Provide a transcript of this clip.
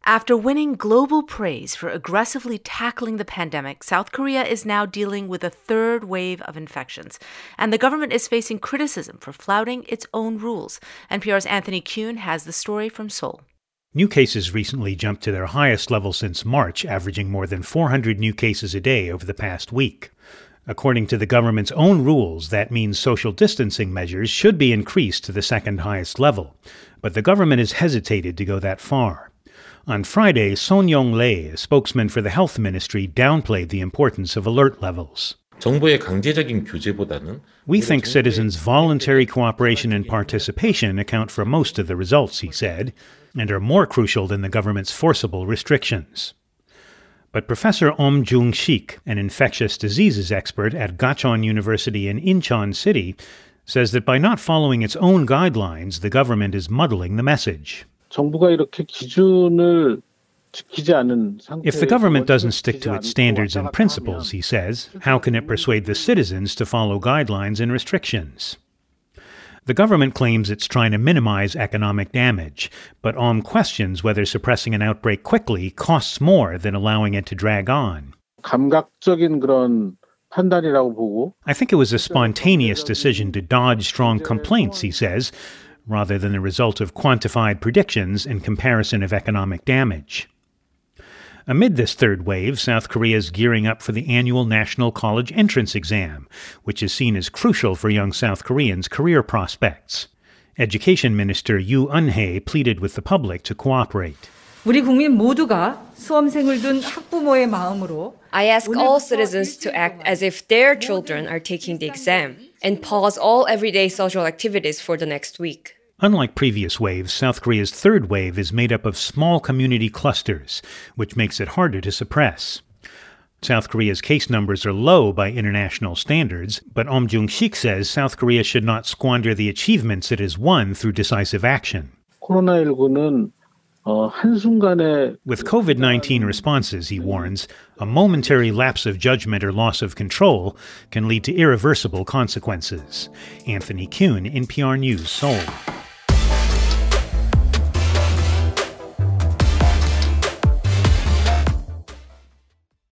After winning global praise for aggressively tackling the pandemic, South Korea is now dealing with a third wave of infections, and the government is facing criticism for flouting its own rules. NPR's Anthony Kuhn has the story from Seoul. New cases recently jumped to their highest level since March, averaging more than 400 new cases a day over the past week. According to the government's own rules, that means social distancing measures should be increased to the second highest level. But the government has hesitated to go that far. On Friday, Son Yong-lee, a spokesman for the health ministry, downplayed the importance of alert levels. We think citizens' voluntary cooperation and participation account for most of the results, he said, and are more crucial than the government's forcible restrictions. But Professor Om Jung-sik, an infectious diseases expert at Gachon University in Incheon City, says that by not following its own guidelines, the government is muddling the message. If the government doesn't stick to its standards and principles, he says, how can it persuade the citizens to follow guidelines and restrictions? The government claims it's trying to minimize economic damage, but Om questions whether suppressing an outbreak quickly costs more than allowing it to drag on. I think it was a spontaneous decision to dodge strong complaints, he says, rather than the result of quantified predictions and comparison of economic damage. Amid this third wave, South Korea is gearing up for the annual National College Entrance Exam, which is seen as crucial for young South Koreans' career prospects. Education Minister Yoo Eun-hae pleaded with the public to cooperate. I ask all citizens to act as if their children are taking the exam and pause all everyday social activities for the next week. Unlike previous waves, South Korea's third wave is made up of small community clusters, which makes it harder to suppress. South Korea's case numbers are low by international standards, but Om Jung-sik says South Korea should not squander the achievements it has won through decisive action. With COVID-19 responses, he warns, a momentary lapse of judgment or loss of control can lead to irreversible consequences. Anthony Kuhn, NPR News, Seoul.